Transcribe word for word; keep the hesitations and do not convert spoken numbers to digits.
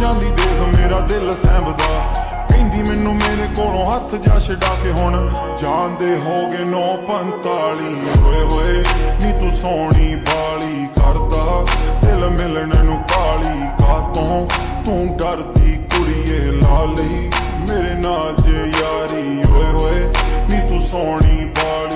ਜਾਂਦੀ देख मेरा दिल सैंबदा। कहंदी मैनू मेरे कोलों हथ जा छड़ा के हुण जानदे हो गए नौ पंताली। होए होए नी तू सोहनी बाली करदा दिल मिलन नू काली कातों तू डरदी कुड़िए लाली मेरे नाल जे यारी। होए होए नी तू सोहनी बाली